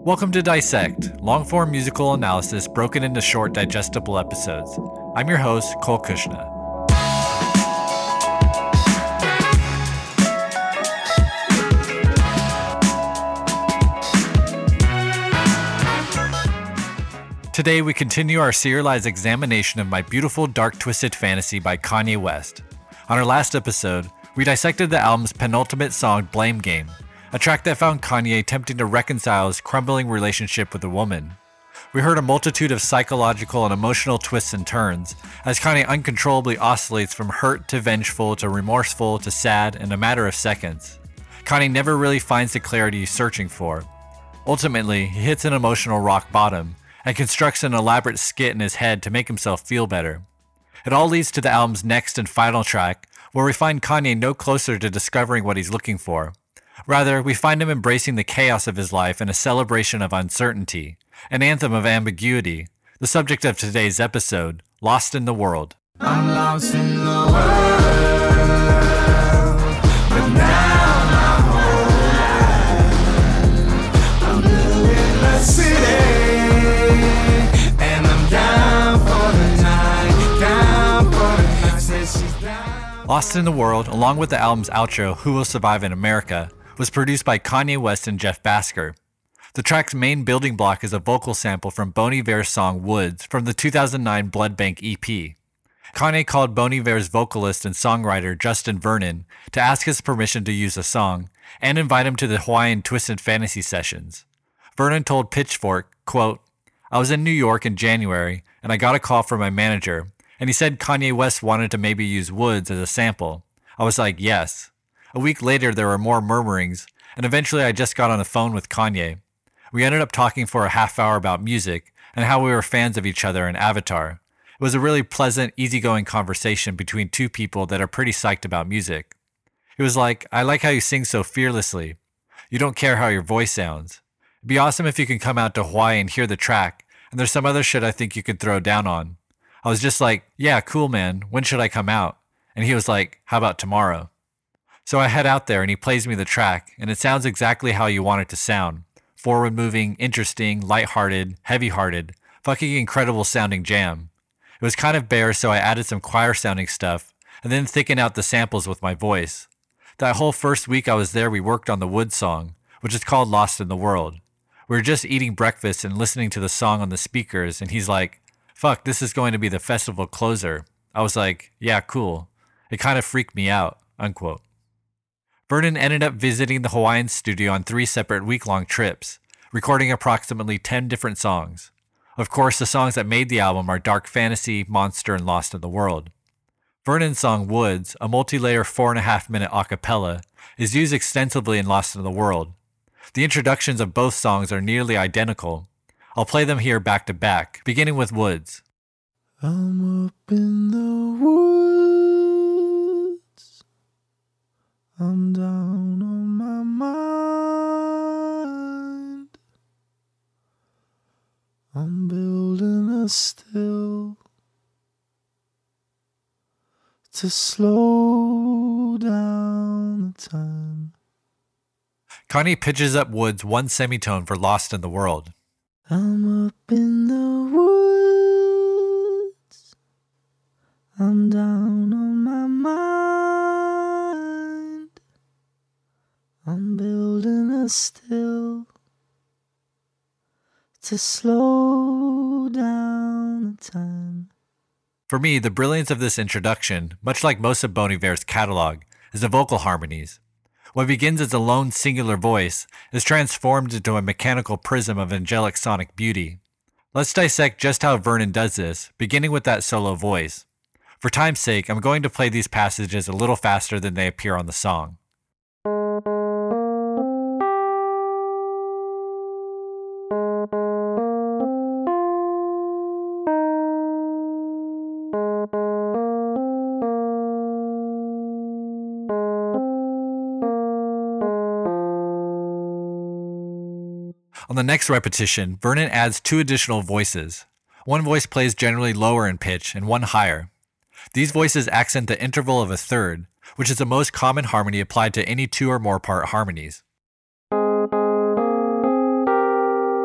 Welcome to Dissect, long-form musical analysis broken into short, digestible episodes. I'm your host, Cole Kushna. Today, we continue our serialized examination of My Beautiful Dark Twisted Fantasy by Kanye West. On our last episode, we dissected the album's penultimate song, Blame Game, a track that found Kanye attempting to reconcile his crumbling relationship with a woman. We heard a multitude of psychological and emotional twists and turns, as Kanye uncontrollably oscillates from hurt to vengeful to remorseful to sad in a matter of seconds. Kanye never really finds the clarity he's searching for. Ultimately, he hits an emotional rock bottom, and constructs an elaborate skit in his head to make himself feel better. It all leads to the album's next and final track, where we find Kanye no closer to discovering what he's looking for. Rather, we find him embracing the chaos of his life in a celebration of uncertainty, an anthem of ambiguity, the subject of today's episode, Lost in the World. I'm lost in the world, but now my whole life, I'm blue in the city, and I'm down for the night, down for the night, says she's down. Lost in the World, along with the album's outro, Who Will Survive in America, was produced by Kanye West and Jeff Bhasker. The track's main building block is a vocal sample from Bon Iver's song Woods from the 2009 Blood Bank EP. Kanye called Bon Iver's vocalist and songwriter Justin Vernon to ask his permission to use the song and invite him to the Hawaiian Twisted Fantasy sessions. Vernon told Pitchfork, quote, "I was in New York in January and I got a call from my manager and he said Kanye West wanted to maybe use Woods as a sample. I was like, yes. A week later, there were more murmurings, and eventually I just got on the phone with Kanye. We ended up talking for a half hour about music and how we were fans of each other in Avatar. It was a really pleasant, easygoing conversation between two people that are pretty psyched about music. It was like, I like how you sing so fearlessly. You don't care how your voice sounds. It'd be awesome if you can come out to Hawaii and hear the track, and there's some other shit I think you could throw down on. I was just like, yeah, cool, man. When should I come out? And he was like, how about tomorrow? So I head out there and he plays me the track, and it sounds exactly how you want it to sound. Forward-moving, interesting, lighthearted, heavy-hearted, fucking incredible sounding jam. It was kind of bare, so I added some choir-sounding stuff, and then thickened out the samples with my voice. That whole first week I was there, we worked on the Woods song, which is called Lost in the World. We were just eating breakfast and listening to the song on the speakers, and he's like, fuck, this is going to be the festival closer. I was like, yeah, cool. It kind of freaked me out, unquote. Vernon ended up visiting the Hawaiian studio on 3 separate week-long trips, recording approximately 10 different songs. Of course, the songs that made the album are Dark Fantasy, Monster, and Lost in the World. Vernon's song Woods, a multi-layer 4.5-minute a cappella, is used extensively in Lost in the World. The introductions of both songs are nearly identical. I'll play them here back to back, beginning with Woods. I'm up in the woods, I'm down on my mind, I'm building a still to slow down the time. Kanye pitches up Woods 1 semitone for Lost in the World. I'm up in the woods, I'm down on my mind, I'm building a still to slow down the time. For me, the brilliance of this introduction, much like most of Bon Iver's catalog, is the vocal harmonies. What begins as a lone singular voice is transformed into a mechanical prism of angelic sonic beauty. Let's dissect just how Vernon does this, beginning with that solo voice. For time's sake, I'm going to play these passages a little faster than they appear on the song. On the next repetition, Vernon adds 2 additional voices. One voice plays generally lower in pitch and one higher. These voices accent the interval of a third, which is the most common harmony applied to any 2 or more part harmonies.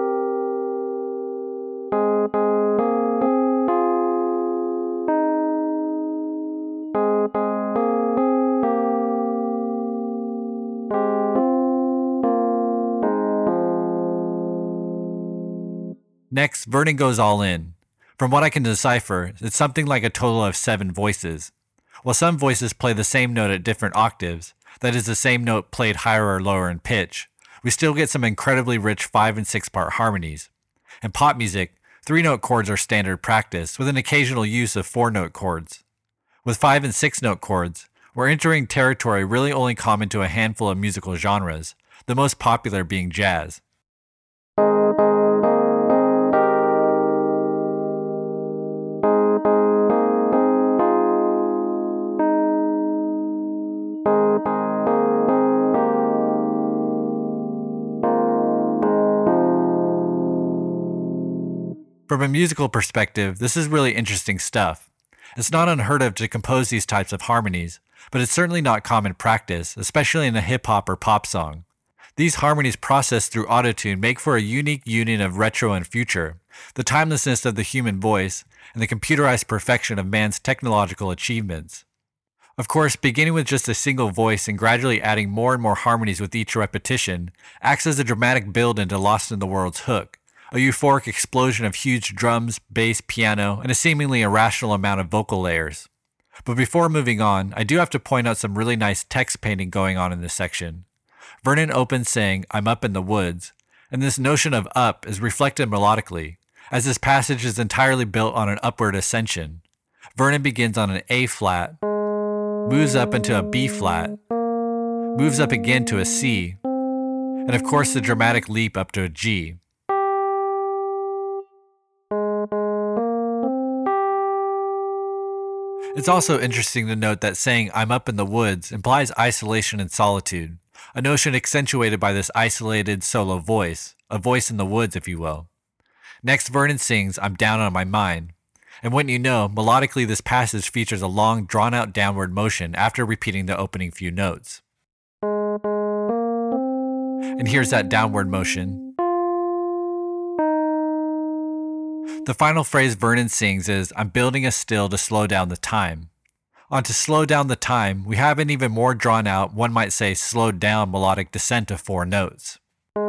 Next, Vernon goes all in. From what I can decipher, it's something like a total of 7 voices. While some voices play the same note at different octaves, that is the same note played higher or lower in pitch, we still get some incredibly rich 5 and 6 part harmonies. In pop music, 3-note chords are standard practice, with an occasional use of 4-note chords. With 5 and 6-note chords, we're entering territory really only common to a handful of musical genres, the most popular being jazz. From a musical perspective, this is really interesting stuff. It's not unheard of to compose these types of harmonies, but it's certainly not common practice, especially in a hip-hop or pop song. These harmonies processed through autotune make for a unique union of retro and future, the timelessness of the human voice, and the computerized perfection of man's technological achievements. Of course, beginning with just a single voice and gradually adding more and more harmonies with each repetition acts as a dramatic build into Lost in the World's hook, a euphoric explosion of huge drums, bass, piano, and a seemingly irrational amount of vocal layers. But before moving on, I do have to point out some really nice text painting going on in this section. Vernon opens saying, "I'm up in the woods," and this notion of up is reflected melodically, as this passage is entirely built on an upward ascension. Vernon begins on an A flat, moves up into a B flat, moves up again to a C, and of course the dramatic leap up to a G. It's also interesting to note that saying "I'm up in the woods" implies isolation and solitude, a notion accentuated by this isolated solo voice, a voice in the woods, if you will. Next, Vernon sings "I'm down on my mind," and wouldn't you know, melodically this passage features a long, drawn-out downward motion after repeating the opening few notes. And here's that downward motion. The final phrase Vernon sings is, "I'm building a still to slow down the time." On "to slow down the time," we have an even more drawn out, one might say slowed down melodic descent of 4 notes.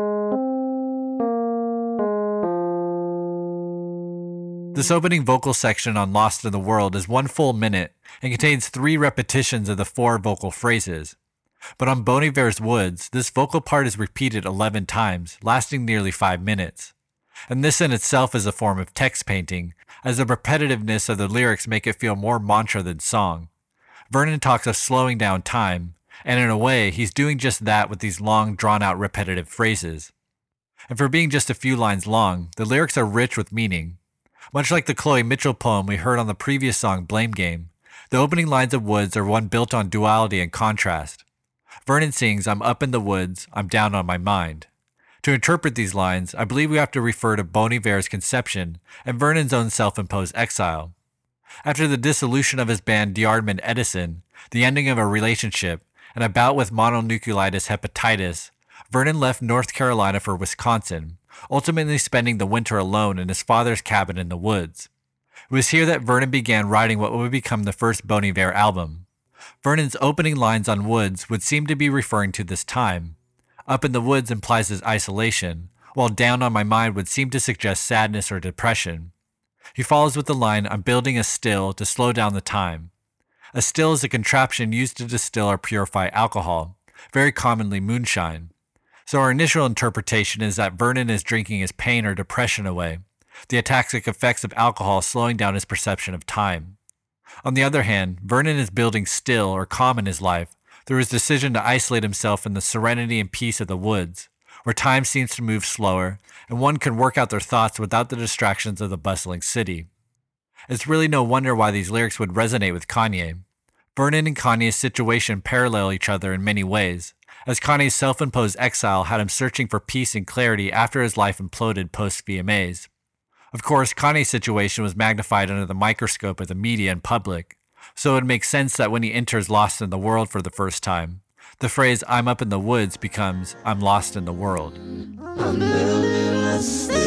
This opening vocal section on Lost in the World is 1 full minute and contains 3 repetitions of the 4 vocal phrases. But on Bon Iver's Woods, this vocal part is repeated 11 times, lasting nearly 5 minutes. And this in itself is a form of text painting, as the repetitiveness of the lyrics make it feel more mantra than song. Vernon talks of slowing down time, and in a way, he's doing just that with these long, drawn-out repetitive phrases. And for being just a few lines long, the lyrics are rich with meaning. Much like the Chloe Mitchell poem we heard on the previous song Blame Game, the opening lines of Woods are one built on duality and contrast. Vernon sings, "I'm up in the woods, I'm down on my mind." To interpret these lines, I believe we have to refer to Bon Iver's conception and Vernon's own self-imposed exile. After the dissolution of his band D'Yardman Edison, the ending of a relationship, and a bout with mononucleosis hepatitis, Vernon left North Carolina for Wisconsin, ultimately spending the winter alone in his father's cabin in the woods. It was here that Vernon began writing what would become the first Bon Iver album. Vernon's opening lines on Woods would seem to be referring to this time. Up in the woods implies his isolation, while down on my mind would seem to suggest sadness or depression. He follows with the line, "I'm building a still to slow down the time." A still is a contraption used to distill or purify alcohol, very commonly moonshine. So our initial interpretation is that Vernon is drinking his pain or depression away, the ataxic effects of alcohol slowing down his perception of time. On the other hand, Vernon is building still or calm in his life, through his decision to isolate himself in the serenity and peace of the woods, where time seems to move slower, and one can work out their thoughts without the distractions of the bustling city. It's really no wonder why these lyrics would resonate with Kanye. Vernon and Kanye's situation parallel each other in many ways, as Kanye's self-imposed exile had him searching for peace and clarity after his life imploded post-VMAs. Of course, Kanye's situation was magnified under the microscope of the media and public, so it makes sense that when he enters Lost in the World for the first time, the phrase "I'm up in the woods" becomes "I'm lost in the world." I'm building a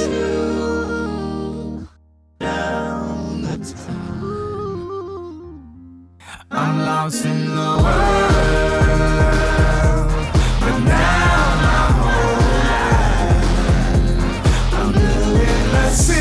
still down the town. I'm lost in the world, but now my whole life I'm building a still.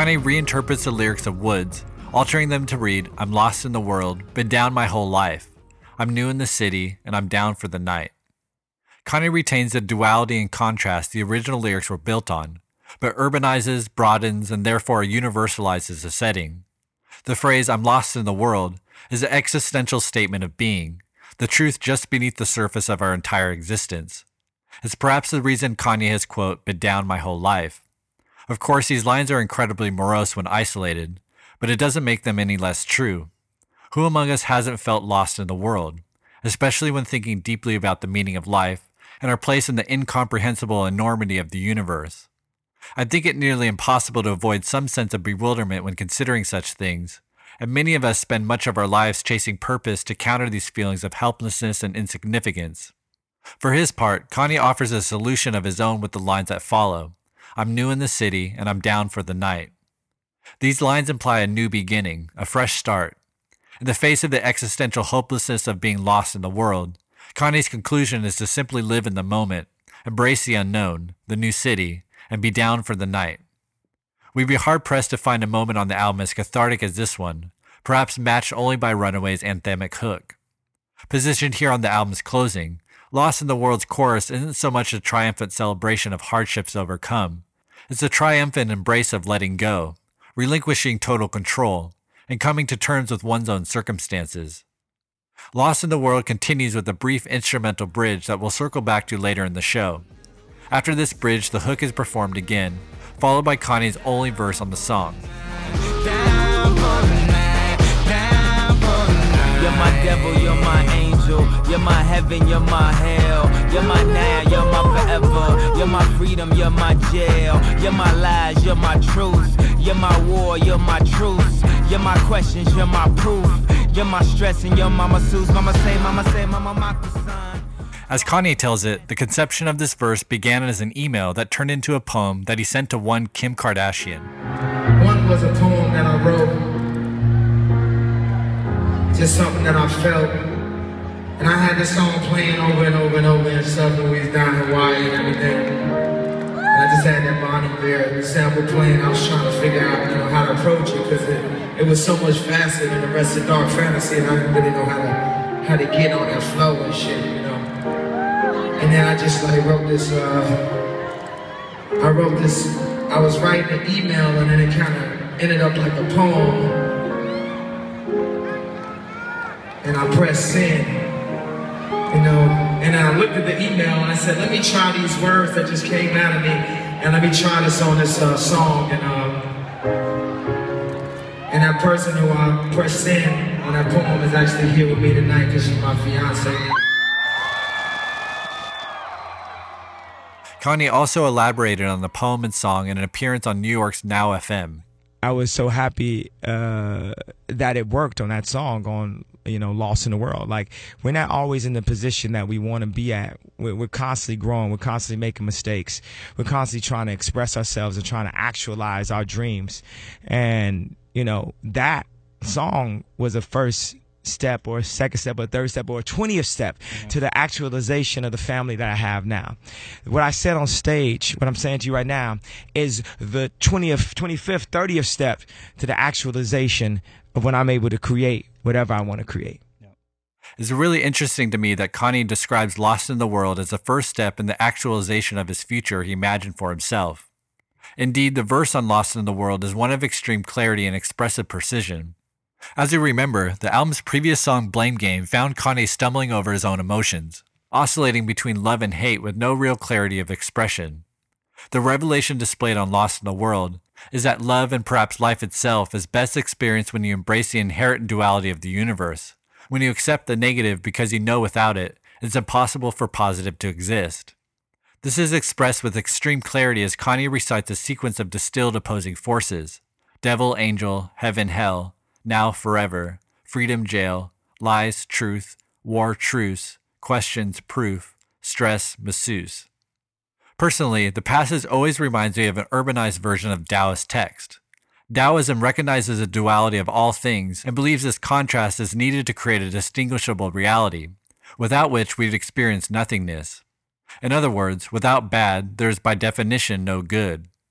Kanye reinterprets the lyrics of Woods, altering them to read, "I'm lost in the world, been down my whole life. I'm new in the city, and I'm down for the night." Kanye retains the duality and contrast the original lyrics were built on, but urbanizes, broadens, and therefore universalizes the setting. The phrase, "I'm lost in the world," is an existential statement of being, the truth just beneath the surface of our entire existence. It's perhaps the reason Kanye has, quote, "been down my whole life." Of course, these lines are incredibly morose when isolated, but it doesn't make them any less true. Who among us hasn't felt lost in the world, especially when thinking deeply about the meaning of life and our place in the incomprehensible enormity of the universe? I think it nearly impossible to avoid some sense of bewilderment when considering such things, and many of us spend much of our lives chasing purpose to counter these feelings of helplessness and insignificance. For his part, Kanye offers a solution of his own with the lines that follow. "I'm new in the city, and I'm down for the night." These lines imply a new beginning, a fresh start. In the face of the existential hopelessness of being lost in the world, Kanye's conclusion is to simply live in the moment, embrace the unknown, the new city, and be down for the night. We'd be hard-pressed to find a moment on the album as cathartic as this one, perhaps matched only by Runaway's anthemic hook. Positioned here on the album's closing, Lost in the World's chorus isn't so much a triumphant celebration of hardships overcome. It's a triumphant embrace of letting go, relinquishing total control, and coming to terms with one's own circumstances. Lost in the World continues with a brief instrumental bridge that we'll circle back to later in the show. After this bridge, the hook is performed again, followed by Kanye's only verse on the song. You're my devil, you're my angel, you're my heaven, you're my hell, you're my now, you're my forever, you're my freedom, you're my jail, you're my lies, you're my truth, you're my war, you're my truth, you're my questions, you're my proof, you're my stress and you're my masseuse, mama say, mama my son. As Kanye tells it, the conception of this verse began as an email that turned into a poem that he sent to one Kim Kardashian. One was a poem that I wrote, just something that I felt, and I had this song playing over and over and over and stuff when we was down in Hawaii and everything. And I just had that Bonnie Bear sample playing. I was trying to figure out, how to approach it because it was so much faster than the rest of Dark Fantasy, and I didn't really know how to get on that flow and shit, And then I just wrote this. I was writing an email, and then it kind of ended up like a poem. And I pressed send, and then I looked at the email and I said, let me try these words that just came out of me, and let me try this on this song, and that person who I pressed send on that poem is actually here with me tonight because she's my fiance. Kanye also elaborated on the poem and song in an appearance on New York's Now FM. I was so happy that it worked on that song, on Lost in the World. Like, we're not always in the position that we want to be at. We're constantly growing. We're constantly making mistakes. We're constantly trying to express ourselves and trying to actualize our dreams. And, that song was a first step or a second step or a third step or a 20th step to the actualization of the family that I have now. What I said on stage, what I'm saying to you right now, is the 20th, 25th, 30th step to the actualization of when I'm able to create whatever I want to create. It's really interesting to me that Kanye describes Lost in the World as the first step in the actualization of his future he imagined for himself. Indeed, the verse on Lost in the World is one of extreme clarity and expressive precision. As you remember, the album's previous song Blame Game found Kanye stumbling over his own emotions, oscillating between love and hate with no real clarity of expression. The revelation displayed on Lost in the World is that love and perhaps life itself is best experienced when you embrace the inherent duality of the universe, when you accept the negative because you know without it, it's impossible for positive to exist. This is expressed with extreme clarity as Kanye recites a sequence of distilled opposing forces: devil, angel, heaven, hell, now, forever, freedom, jail, lies, truth, war, truce, questions, proof, stress, masseuse. Personally, the passage always reminds me of an urbanized version of Taoist text. Taoism recognizes the duality of all things and believes this contrast is needed to create a distinguishable reality, without which we'd experience nothingness. In other words, without bad, there is by definition no good.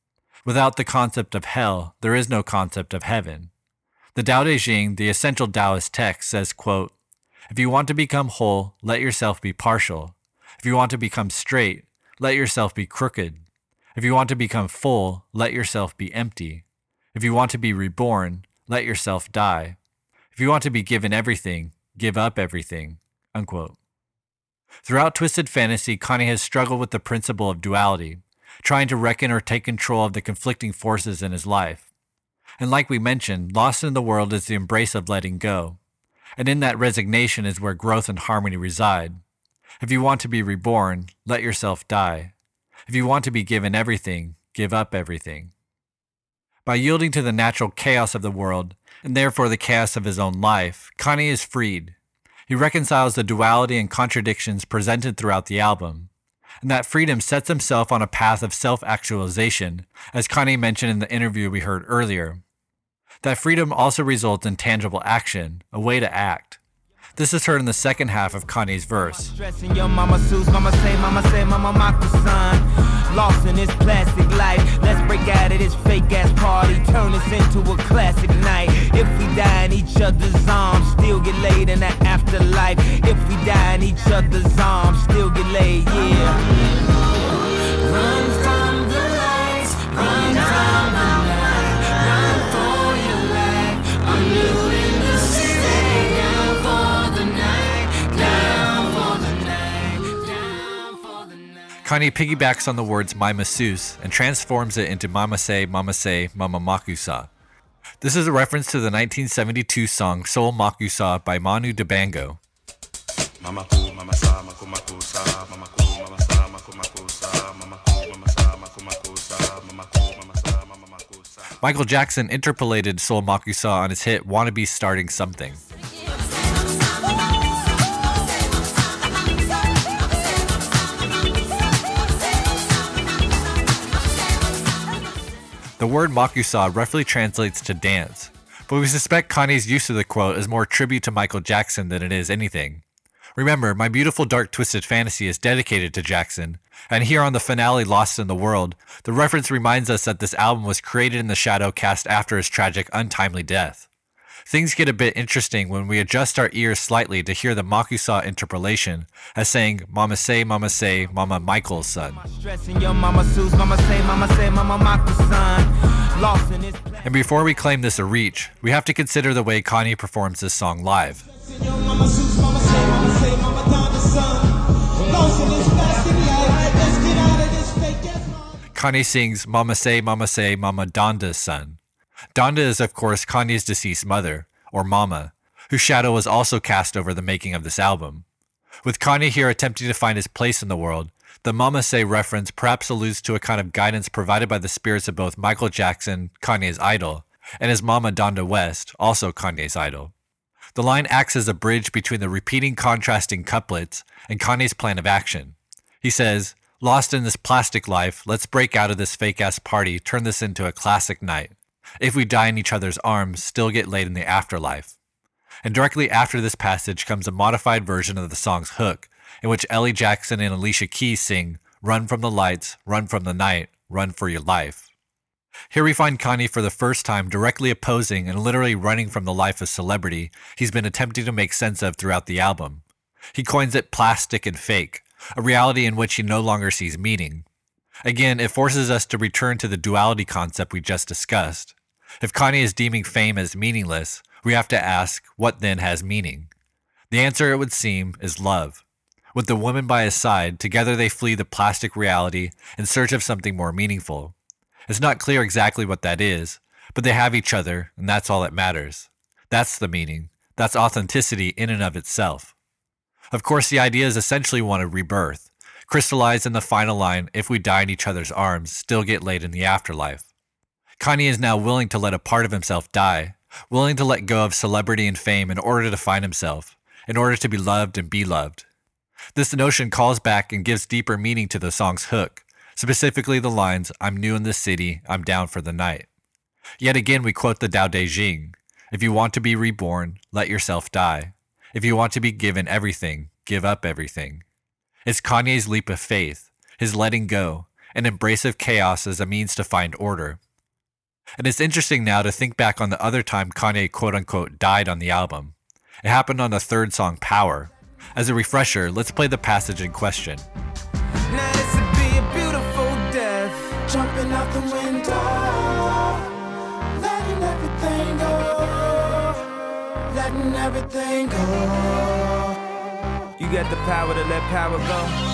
Without the concept of hell, there is no concept of heaven. The Tao Te Ching, the essential Taoist text, says, quote, "If you want to become whole, let yourself be partial. If you want to become straight, let yourself be crooked. If you want to become full, let yourself be empty. If you want to be reborn, let yourself die. If you want to be given everything, give up everything." Unquote. Throughout Twisted Fantasy, Kanye has struggled with the principle of duality, trying to reckon or take control of the conflicting forces in his life. And like we mentioned, Lost in the World is the embrace of letting go. And in that resignation is where growth and harmony reside. If you want to be reborn, let yourself die. If you want to be given everything, give up everything. By yielding to the natural chaos of the world, and therefore the chaos of his own life, Kanye is freed. He reconciles the duality and contradictions presented throughout the album. And that freedom sets himself on a path of self-actualization, as Kanye mentioned in the interview we heard earlier. That freedom also results in tangible action, a way to act. This is heard in the second half of Kanye's verse. Stressing your mama sues, mama say, mama mock the sun. Lost in this plastic life. Let's break out of this fake ass party. Turn this into a classic night. If we die in each other's arms, still get laid in the afterlife. If we die in each other's arms, still get laid, yeah. Run from the lights, run from the night, run for your life. I'm new in the city, down for the night, down for the night, down for the night. Kanye piggybacks on the words "my masseuse" and transforms it into "mama say, mama makusa." This is a reference to the 1972 song "Soul Makusa" by Manu Dibango. Mama ku, mama sa, maku makusa, mama ku, mama sa, maku makusa, mama ku, mama sa, maku makusa, mama ku, mama sa, mama makusa. Michael Jackson interpolated "Soul Makusa" on his hit "Wanna Be Starting Something." The word makusa roughly translates to dance, but we suspect Kanye's use of the quote is more tribute to Michael Jackson than it is anything. Remember, My Beautiful Dark Twisted Fantasy is dedicated to Jackson, and here on the finale Lost in the World, the reference reminds us that this album was created in the shadow cast after his tragic, untimely death. Things get a bit interesting when we adjust our ears slightly to hear the makusa interpolation as saying "Mama say, mama Michael's son." Stressing your mama sues, mama say, mama mock the sun. Lost in this plastic. And before we claim this a reach, we have to consider the way Kanye performs this song live. Kanye sings "Mama say, mama Donda's son." Donda is, of course, Kanye's deceased mother, or Mama, whose shadow was also cast over the making of this album. With Kanye here attempting to find his place in the world, the Mama Say reference perhaps alludes to a kind of guidance provided by the spirits of both Michael Jackson, Kanye's idol, and his mama Donda West, also Kanye's idol. The line acts as a bridge between the repeating contrasting couplets and Kanye's plan of action. He says, "Lost in this plastic life, let's break out of this fake-ass party, turn this into a classic night. If we die in each other's arms, still get laid in the afterlife." And directly after this passage comes a modified version of the song's hook, in which Ellie Jackson and Alicia Keys sing, "Run from the lights, run from the night, run for your life." Here we find Kanye for the first time directly opposing and literally running from the life of celebrity he's been attempting to make sense of throughout the album. He coins it plastic and fake, a reality in which he no longer sees meaning. Again, it forces us to return to the duality concept we just discussed. If Kanye is deeming fame as meaningless, we have to ask, what then has meaning? The answer, it would seem, is love. With the woman by his side, together they flee the plastic reality in search of something more meaningful. It's not clear exactly what that is, but they have each other, and that's all that matters. That's the meaning. That's authenticity in and of itself. Of course, the idea is essentially one of rebirth, crystallized in the final line, "If we die in each other's arms, still get laid in the afterlife." Kanye is now willing to let a part of himself die, willing to let go of celebrity and fame in order to find himself, in order to be loved and be loved. This notion calls back and gives deeper meaning to the song's hook, specifically the lines, "I'm new in this city, I'm down for the night." Yet again we quote the Tao Te Ching, "If you want to be reborn, let yourself die. If you want to be given everything, give up everything." It's Kanye's leap of faith, his letting go, an embrace of chaos as a means to find order. And it's interesting now to think back on the other time Kanye quote-unquote died on the album. It happened on the third song, Power. As a refresher, let's play the passage in question. Now this would be a beautiful death. Jumping out the window, letting everything go, letting everything go. You got the power to let power go.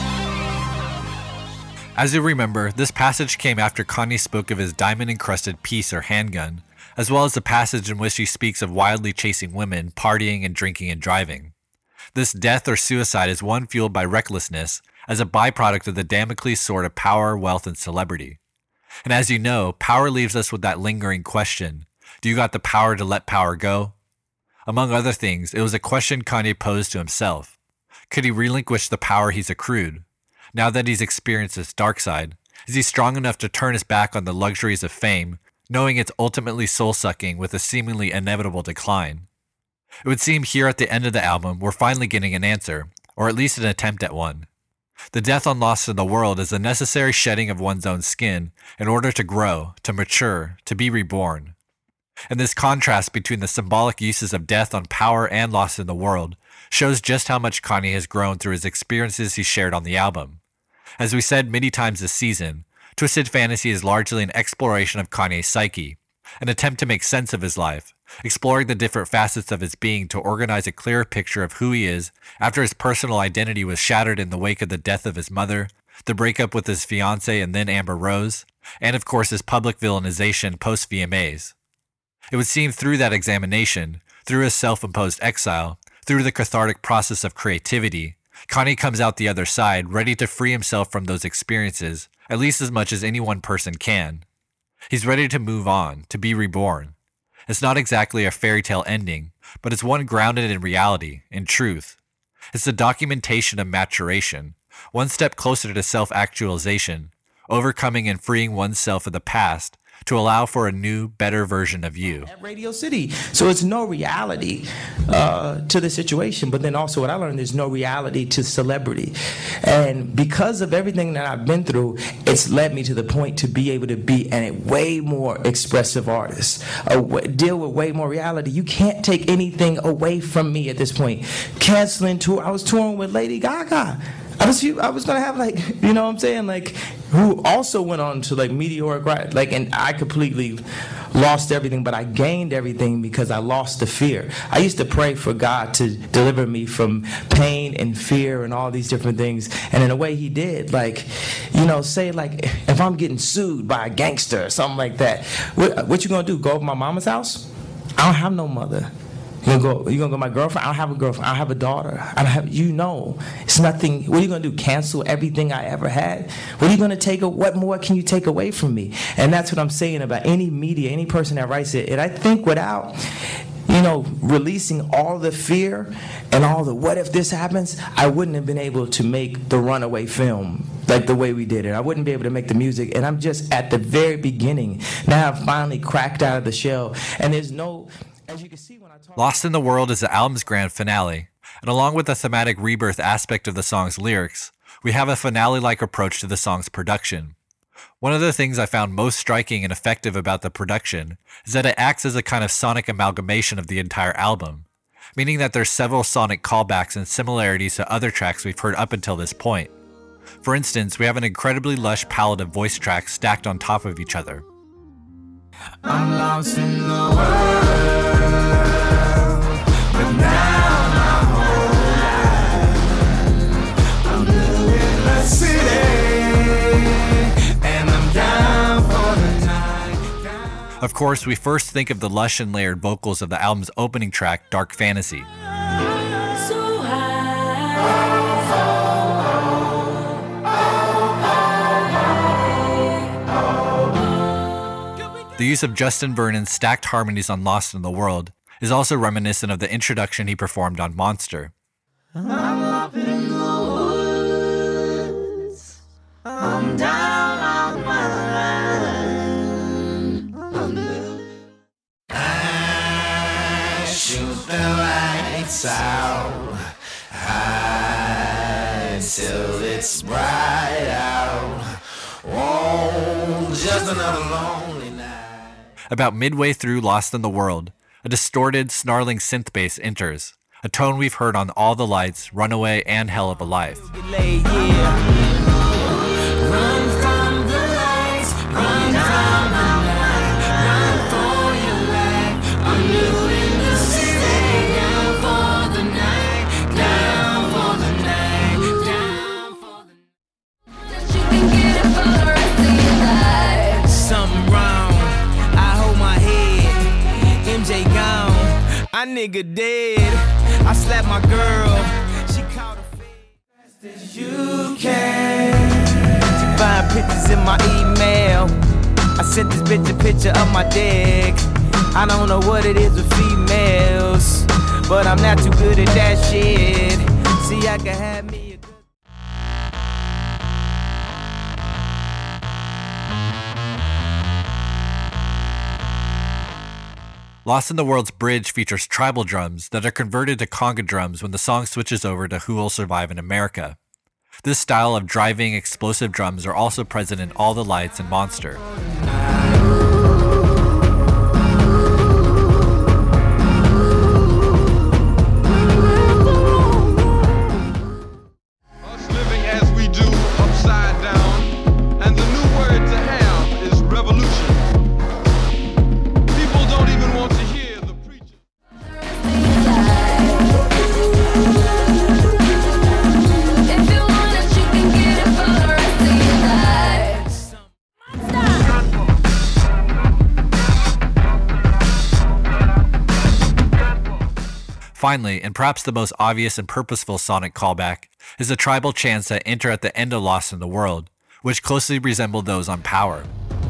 As you remember, this passage came after Kanye spoke of his diamond-encrusted piece or handgun, as well as the passage in which he speaks of wildly chasing women, partying and drinking and driving. This death or suicide is one fueled by recklessness as a byproduct of the Damocles sword of power, wealth, and celebrity. And as you know, power leaves us with that lingering question, do you got the power to let power go? Among other things, it was a question Kanye posed to himself. Could he relinquish the power he's accrued? Now that he's experienced its dark side, is he strong enough to turn his back on the luxuries of fame, knowing it's ultimately soul-sucking with a seemingly inevitable decline? It would seem here at the end of the album, we're finally getting an answer, or at least an attempt at one. The death on Lost in the World is the necessary shedding of one's own skin in order to grow, to mature, to be reborn. And this contrast between the symbolic uses of death on Power and Lost in the World shows just how much Kanye has grown through his experiences he shared on the album. As we said many times this season, Twisted Fantasy is largely an exploration of Kanye's psyche, an attempt to make sense of his life, exploring the different facets of his being to organize a clearer picture of who he is after his personal identity was shattered in the wake of the death of his mother, the breakup with his fiancée and then Amber Rose, and of course his public villainization post-VMAs. It would seem through that examination, through his self-imposed exile, through the cathartic process of creativity, Kanye comes out the other side ready to free himself from those experiences, at least as much as any one person can. He's ready to move on, to be reborn. It's not exactly a fairy tale ending, but it's one grounded in reality, in truth. It's the documentation of maturation, one step closer to self-actualization, overcoming and freeing oneself of the past to allow for a new, better version of you. At Radio City. So it's no reality to the situation, but then also what I learned, there's no reality to celebrity. And because of everything that I've been through, it's led me to the point to be able to be a way more expressive artist, deal with way more reality. You can't take anything away from me at this point. Canceling tour, I was touring with Lady Gaga. I was gonna have, like, you know what I'm saying, like, who also went on to, like, meteoric rise, like, and I completely lost everything, but I gained everything because I lost the fear. I used to pray for God to deliver me from pain and fear and all these different things, and in a way He did. Like, you know, say, like, if I'm getting sued by a gangster or something like that, what you gonna do? Go over my mama's house? I don't have no mother. You gonna go with my girlfriend? I don't have a girlfriend. I don't have a daughter. I don't have, you know, it's nothing. What are you gonna do? Cancel everything I ever had? What are you gonna take? What more can you take away from me? And that's what I'm saying about any media, any person that writes it. And I think without, you know, releasing all the fear and all the what if this happens, I wouldn't have been able to make the Runaway film like the way we did it. I wouldn't be able to make the music. And I'm just at the very beginning. Now I've finally cracked out of the shell, and there's no. As you can see when I talk. Lost in the World is the album's grand finale, and along with the thematic rebirth aspect of the song's lyrics, we have a finale-like approach to the song's production. One of the things I found most striking and effective about the production is that it acts as a kind of sonic amalgamation of the entire album, meaning that there's several sonic callbacks and similarities to other tracks we've heard up until this point. For instance, we have an incredibly lush palette of voice tracks stacked on top of each other. I'm lost in the world, but now my whole life I'm new in the city, and I'm down for the night. Of course, we first think of the lush and layered vocals of the album's opening track, Dark Fantasy. So high. The use of Justin Vernon's stacked harmonies on Lost in the World is also reminiscent of the introduction he performed on Monster. I'm up in the woods, I'm down on my line. I shoot the lights out high till it's bright out. Oh, just another lonely night. About midway through Lost in the World, a distorted, snarling synth bass enters, a tone we've heard on All the Lights, Runaway, and Hell of a Life. Run from the lights, run from the night, run for your life. I'm new in the city, down for the night, down for the night, down for the night. Something wrong, I hold my head. MJ gone, I nigga dead. I slapped my girl, she caught a fast as you can. She find pictures in my email. I sent this bitch a picture of my dick. I don't know what it is with females, but I'm not too good at that shit. See, I can have me a good. Lost in the World's bridge features tribal drums that are converted to conga drums when the song switches over to Who Will Survive in America. This style of driving, explosive drums are also present in All the Lights and Monster. Us living as we do, upside down, and the new word to have is revolution. People don't even want to hear the preacher. If you want it, you can get it for the rest of your life. Finally, and perhaps the most obvious and purposeful sonic callback, is the tribal chants that enter at the end of Lost in the World, which closely resemble those on Power.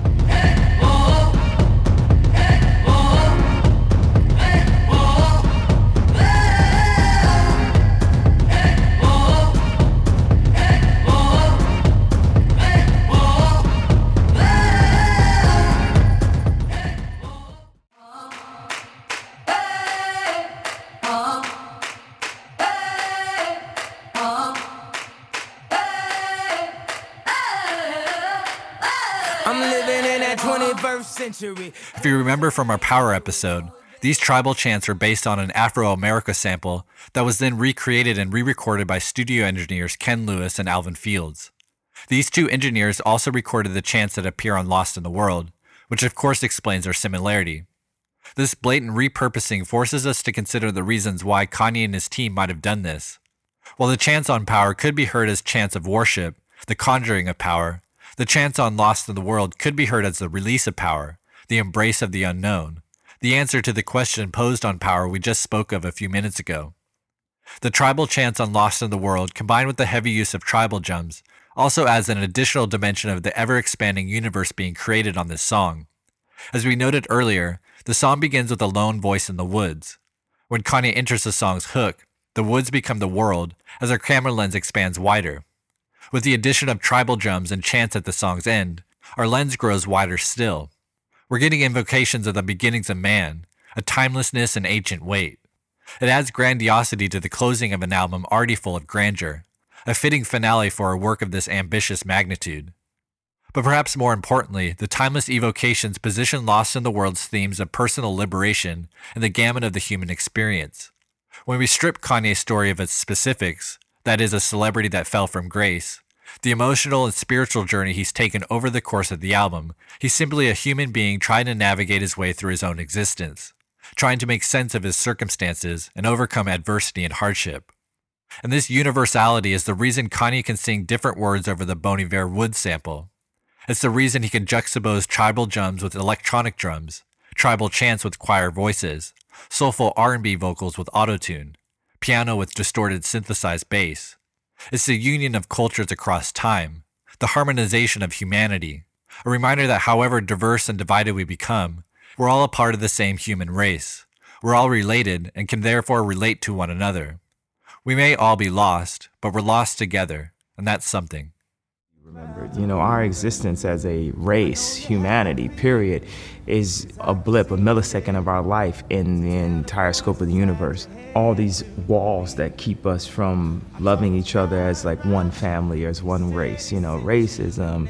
I'm living in that 21st century. If you remember from our Power episode, these tribal chants are based on an Afro-America sample that was then recreated and re-recorded by studio engineers Ken Lewis and Alvin Fields. These two engineers also recorded the chants that appear on Lost in the World, which of course explains their similarity. This blatant repurposing forces us to consider the reasons why Kanye and his team might have done this. While the chants on Power could be heard as chants of worship, the conjuring of power, the chants on Lost in the World could be heard as the release of power, the embrace of the unknown, the answer to the question posed on Power we just spoke of a few minutes ago. The tribal chants on Lost in the World, combined with the heavy use of tribal drums, also adds an additional dimension of the ever-expanding universe being created on this song. As we noted earlier, the song begins with a lone voice in the woods. When Kanye enters the song's hook, the woods become the world as our camera lens expands wider. With the addition of tribal drums and chants at the song's end, our lens grows wider still. We're getting invocations of the beginnings of man, a timelessness and ancient weight. It adds grandiosity to the closing of an album already full of grandeur, a fitting finale for a work of this ambitious magnitude. But perhaps more importantly, the timeless evocations position Lost in the World's themes of personal liberation and the gamut of the human experience. When we strip Kanye's story of its specifics, that is, a celebrity that fell from grace, the emotional and spiritual journey he's taken over the course of the album, he's simply a human being trying to navigate his way through his own existence, trying to make sense of his circumstances and overcome adversity and hardship. And this universality is the reason Kanye can sing different words over the Bon Iver Woods sample. It's the reason he can juxtapose tribal drums with electronic drums, tribal chants with choir voices, soulful R&B vocals with autotune, piano with distorted synthesized bass. It's the union of cultures across time, the harmonization of humanity, a reminder that however diverse and divided we become, we're all a part of the same human race. We're all related and can therefore relate to one another. We may all be lost, but we're lost together, and that's something. Remember, our existence as a race, humanity, period, is a blip, a millisecond of our life in the entire scope of the universe. All these walls that keep us from loving each other as like one family, as one race, racism,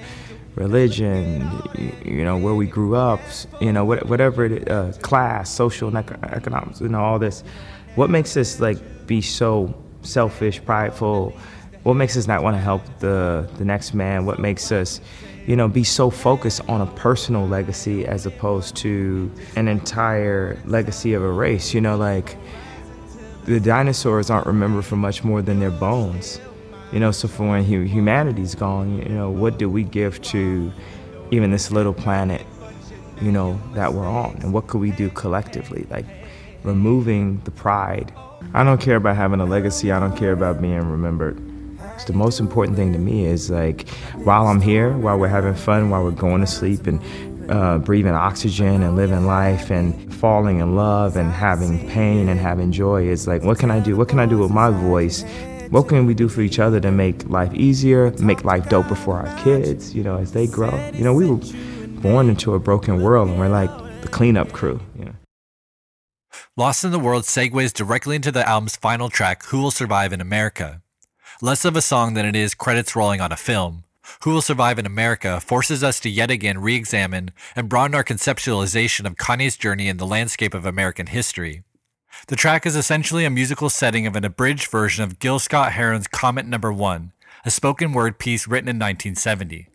religion, where we grew up, whatever it, class, social and economics, all this. What makes us like be so selfish, prideful? What makes us not want to help the next man? What makes us, be so focused on a personal legacy as opposed to an entire legacy of a race? Like the dinosaurs aren't remembered for much more than their bones. So for when humanity's gone, what do we give to even this little planet, that we're on? And what could we do collectively? Like removing the pride. I don't care about having a legacy. I don't care about being remembered. The most important thing to me is like, while I'm here, while we're having fun, while we're going to sleep and breathing oxygen and living life and falling in love and having pain and having joy, it's like, what can I do? What can I do with my voice? What can we do for each other to make life easier, make life doper for our kids, as they grow? We were born into a broken world, and we're like the cleanup crew. Lost in the World segues directly into the album's final track, Who Will Survive in America? Less of a song than it is credits rolling on a film, Who Will Survive in America forces us to yet again re-examine and broaden our conceptualization of Kanye's journey in the landscape of American history. The track is essentially a musical setting of an abridged version of Gil Scott-Heron's Comet No. 1, a spoken word piece written in 1970.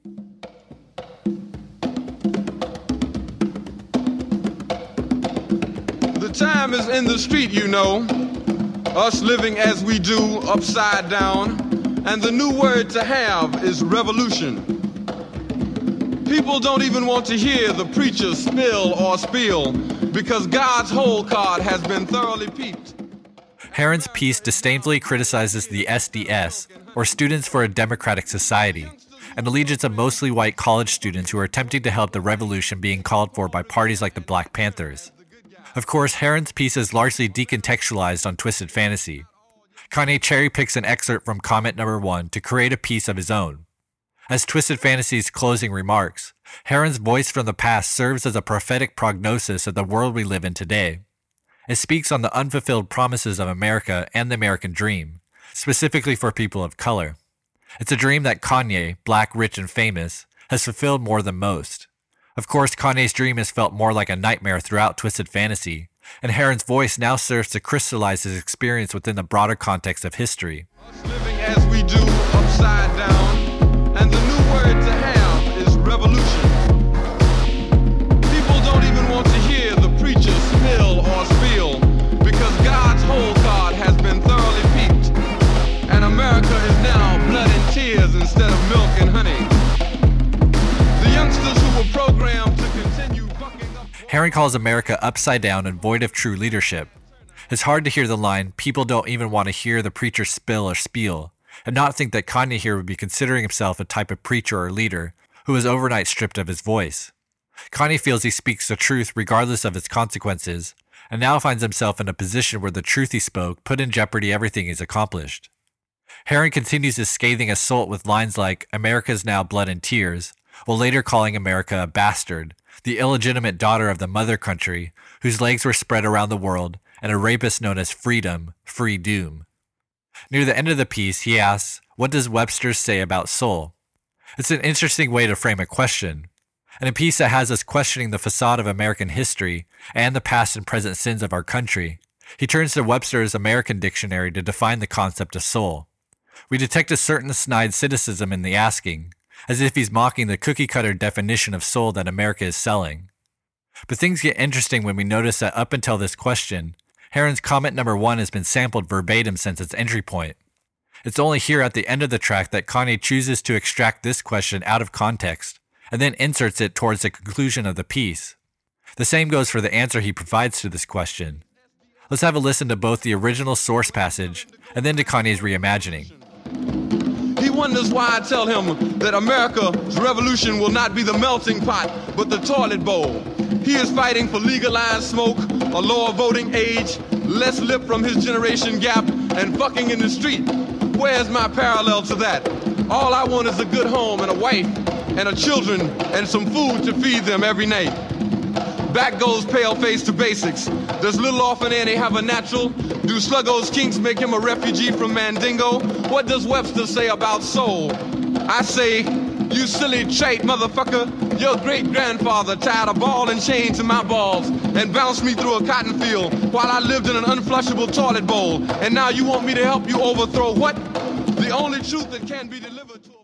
The time is in the street, us living as we do upside down, and the new word to have is revolution. People don't even want to hear the preacher spill or spiel because God's whole card has been thoroughly peeped. Heron's piece disdainfully criticizes the SDS, or Students for a Democratic Society, an allegiance of mostly white college students who are attempting to help the revolution being called for by parties like the Black Panthers. Of course, Heron's piece is largely decontextualized on Twisted Fantasy. Kanye cherry-picks an excerpt from Comet No. 1 to create a piece of his own. As Twisted Fantasy's closing remarks, Heron's voice from the past serves as a prophetic prognosis of the world we live in today. It speaks on the unfulfilled promises of America and the American dream, specifically for people of color. It's a dream that Kanye, black, rich, and famous, has fulfilled more than most. Of course, Kanye's dream has felt more like a nightmare throughout Twisted Fantasy, and Heron's voice now serves to crystallize his experience within the broader context of history. Living as we do upside down, and the new word to have is revolution. People don't even want to hear the preacher spill or spiel because God's whole card has been thoroughly peeped, and America is now blood and tears instead of milk and honey. The youngsters who were programmed to continue bucking up. Heron calls America upside down and void of true leadership. It's hard to hear the line, people don't even want to hear the preacher spill or spiel, and not think that Kanye here would be considering himself a type of preacher or leader who was overnight stripped of his voice. Kanye feels he speaks the truth regardless of its consequences, and now finds himself in a position where the truth he spoke put in jeopardy everything he's accomplished. Heron continues his scathing assault with lines like, America is now blood and tears, while later calling America a bastard, the illegitimate daughter of the mother country, whose legs were spread around the world, and a rapist known as Freedom, Free Doom. Near the end of the piece, he asks, what does Webster say about soul? It's an interesting way to frame a question, and a piece that has us questioning the facade of American history and the past and present sins of our country. He turns to Webster's American Dictionary to define the concept of soul. We detect a certain snide cynicism in the asking, as if he's mocking the cookie-cutter definition of soul that America is selling. But things get interesting when we notice that up until this question, Heron's Comet No. 1 has been sampled verbatim since its entry point. It's only here at the end of the track that Kanye chooses to extract this question out of context, and then inserts it towards the conclusion of the piece. The same goes for the answer he provides to this question. Let's have a listen to both the original source passage and then to Kanye's reimagining. He wonders why I tell him that America's revolution will not be the melting pot, but the toilet bowl. He is fighting for legalized smoke, a lower voting age, less lip from his generation gap, and fucking in the street. Where's my parallel to that? All I want is a good home and a wife and a children and some food to feed them every night. Back goes Paleface to basics. Does Little Orphan Annie have a natural? Do Sluggo's kinks make him a refugee from Mandingo? What does Webster say about soul? I say, You silly trait, motherfucker. Your great-grandfather tied a ball and chain to my balls and bounced me through a cotton field while I lived in an unflushable toilet bowl. And now you want me to help you overthrow what? The only truth that can be delivered to a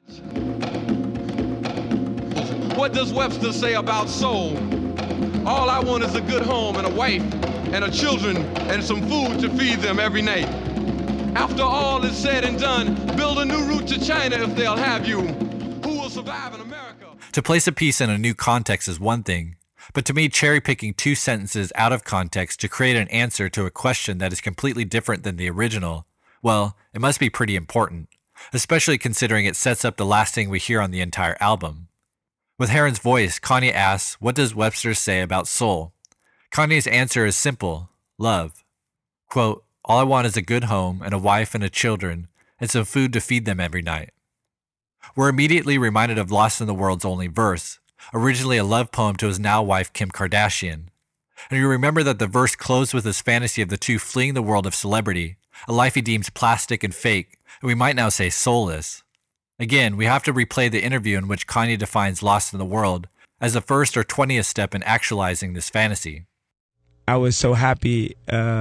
porch. What does Webster say about soul? All I want is a good home and a wife and a children and some food to feed them every night. After all is said and done, build a new route to China if they'll have you. Who will survive in America? To place a piece in a new context is one thing, but to me, cherry-picking two sentences out of context to create an answer to a question that is completely different than the original, well, it must be pretty important, especially considering it sets up the last thing we hear on the entire album. With Heron's voice, Kanye asks, what does Webster say about soul? Kanye's answer is simple, love. Quote, all I want is a good home and a wife and a children and some food to feed them every night. We're immediately reminded of Lost in the World's only verse, originally a love poem to his now wife Kim Kardashian. And you remember that the verse closed with his fantasy of the two fleeing the world of celebrity, a life he deems plastic and fake, and we might now say soulless. Again, we have to replay the interview in which Kanye defines Lost in the World as the first or 20th step in actualizing this fantasy. I was so happy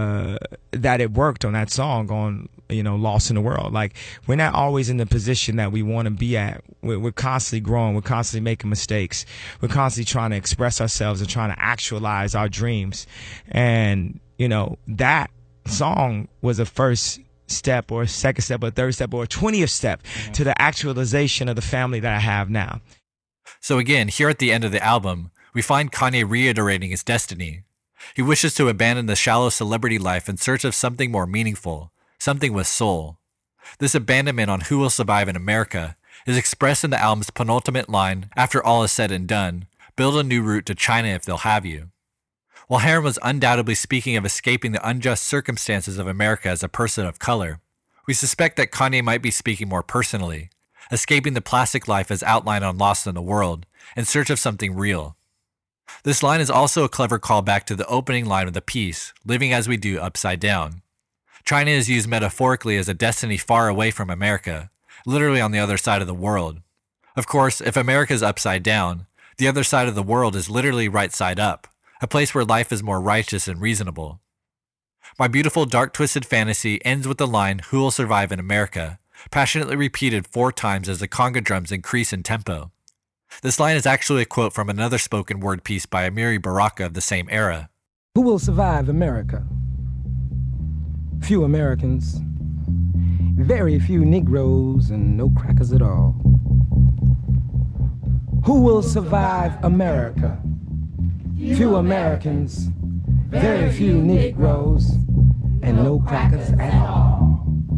that it worked on that song on, Lost in the World. Like, we're not always in the position that we want to be at. We're constantly growing. We're constantly making mistakes. We're constantly trying to express ourselves and trying to actualize our dreams. And, that song was a first step or a second step or a third step or a 20th step to the actualization of the family that I have now. So again, here at the end of the album, we find Kanye reiterating his destiny. He wishes to abandon the shallow celebrity life in search of something more meaningful, something with soul. This abandonment on Who Will Survive in America is expressed in the album's penultimate line, after all is said and done, build a new route to China if they'll have you. While Heron was undoubtedly speaking of escaping the unjust circumstances of America as a person of color, we suspect that Kanye might be speaking more personally, escaping the plastic life as outlined on Lost in the World, in search of something real. This line is also a clever callback to the opening line of the piece, living as we do upside down. China is used metaphorically as a destiny far away from America, literally on the other side of the world. Of course, if America is upside down, the other side of the world is literally right side up, a place where life is more righteous and reasonable. My beautiful dark twisted fantasy ends with the line, Who will survive in America, passionately repeated 4 times as the conga drums increase in tempo. This line is actually a quote from another spoken word piece by Amiri Baraka of the same era. Who will survive America? Few Americans, very few Negroes, and no crackers at all. Who will survive America? Few Americans, very few Negroes, and no crackers at all.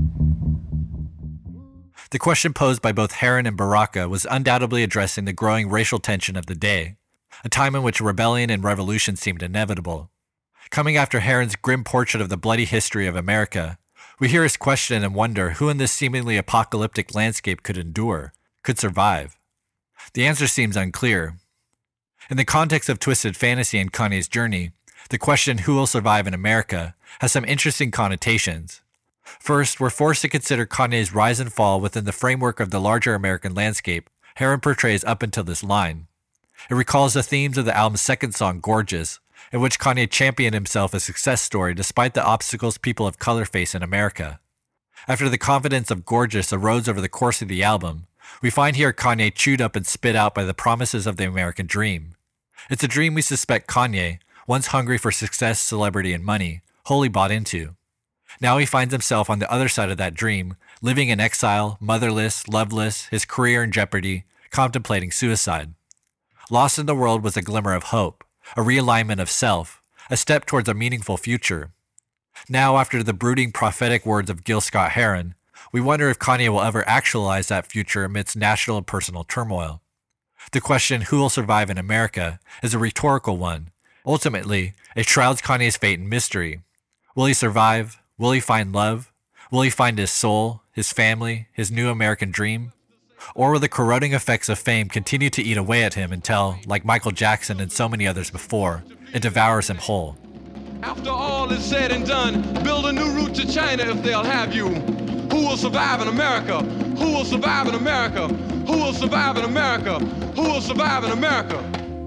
The question posed by both Heron and Baraka was undoubtedly addressing the growing racial tension of the day, a time in which rebellion and revolution seemed inevitable. Coming after Heron's grim portrait of the bloody history of America, we hear his question and wonder who in this seemingly apocalyptic landscape could endure, could survive. The answer seems unclear. In the context of Twisted Fantasy and Kanye's journey, the question who will survive in America has some interesting connotations. First, we're forced to consider Kanye's rise and fall within the framework of the larger American landscape Heron portrays up until this line. It recalls the themes of the album's second song, Gorgeous, in which Kanye championed himself a success story despite the obstacles people of color face in America. After the confidence of Gorgeous erodes over the course of the album, we find here Kanye chewed up and spit out by the promises of the American dream. It's a dream we suspect Kanye, once hungry for success, celebrity, and money, wholly bought into. Now he finds himself on the other side of that dream, living in exile, motherless, loveless, his career in jeopardy, contemplating suicide. Lost in the World was a glimmer of hope, a realignment of self, a step towards a meaningful future. Now, after the brooding prophetic words of Gil Scott-Heron, we wonder if Kanye will ever actualize that future amidst national and personal turmoil. The question, who will survive in America, is a rhetorical one. Ultimately, it shrouds Kanye's fate in mystery. Will he survive? Will he find love? Will he find his soul, his family, his new American dream? Or will the corroding effects of fame continue to eat away at him until, like Michael Jackson and so many others before, it devours him whole? After all is said and done, build a new route to China if they'll have you. Who will survive in America? Who will survive in America? Who Who will survive in America? Who will survive in America?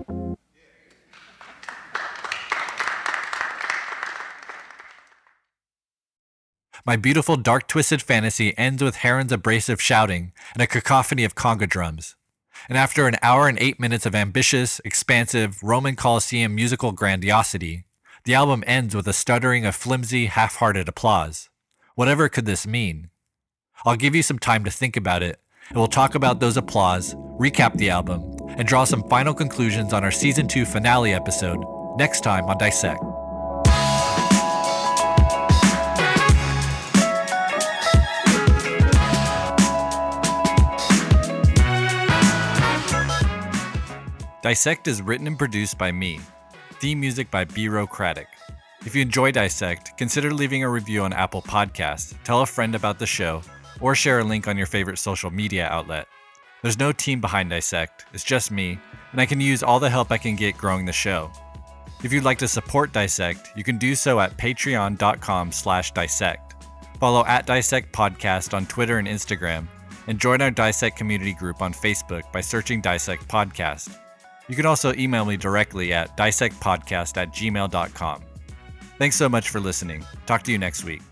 My beautiful dark twisted fantasy ends with Heron's abrasive shouting and a cacophony of conga drums. And after an hour and 8 minutes of ambitious, expansive Roman Colosseum musical grandiosity, the album ends with a stuttering of flimsy, half-hearted applause. Whatever could this mean? I'll give you some time to think about it, and we'll talk about those applause, recap the album, and draw some final conclusions on our Season 2 finale episode next time on Dissect. Dissect is written and produced by me. Theme music by Bureaucratic. If you enjoy Dissect, consider leaving a review on Apple Podcasts, tell a friend about the show, or share a link on your favorite social media outlet. There's no team behind Dissect, it's just me, and I can use all the help I can get growing the show. If you'd like to support Dissect, you can do so at patreon.com/dissect. Follow @Dissect Podcast on Twitter and Instagram, and join our Dissect community group on Facebook by searching Dissect Podcast. You can also email me directly at dissectpodcast@gmail.com. Thanks so much for listening. Talk to you next week.